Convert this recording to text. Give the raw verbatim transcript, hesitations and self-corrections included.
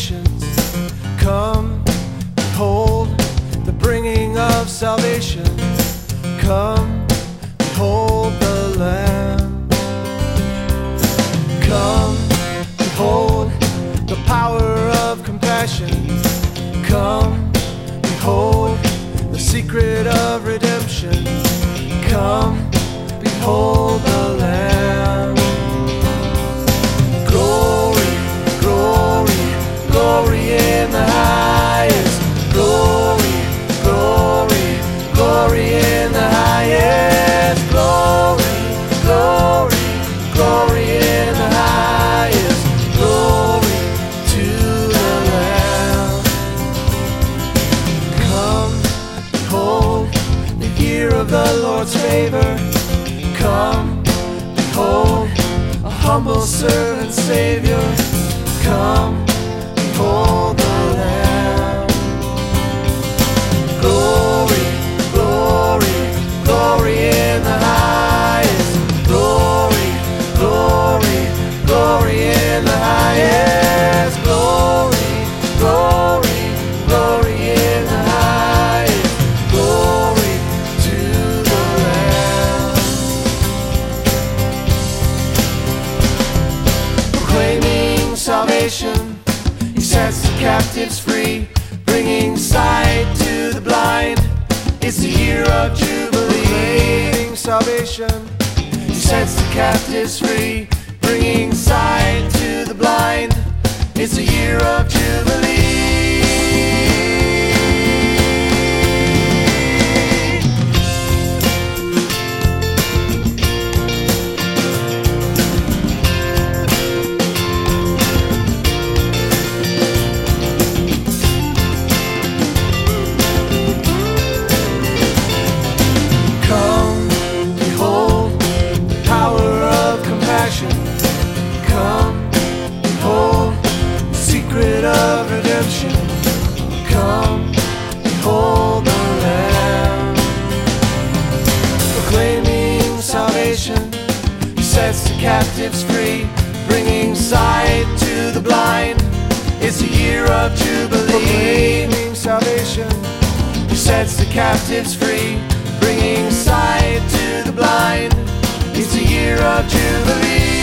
nations. Come, behold the bringing of salvation. Come, behold the Lamb. Come, behold the power of compassion. Come, behold the secret of redemption. Come, behold the Lamb. Glory, glory, glory in the highest. Glory, glory, glory in the highest. Glory, glory, glory in the highest. Glory to the Lamb. Come, behold the year of the Lord's favor. Come, behold a humble servant Savior. Come, behold the Lamb. Glory, glory, glory in the highest. Glory, glory, glory in the highest. Glory, glory, glory in the highest. Glory to the Lamb. Proclaiming salvation, He sets the captives free, bringing sight to the blind. It's the year of Jubilee. Proclaiming salvation, He sets the captives free, bringing sight to the blind. It's the year of Jubilee. Come, behold the power of compassion. Come, behold the secret of redemption. Come, behold the Lamb. Proclaiming salvation, He sets the captives free, bringing sight to the blind. It's the year of Jubilee. Proclaiming salvation, He sets the captives free, bringing sight to the blind. It's the year of Jubilee.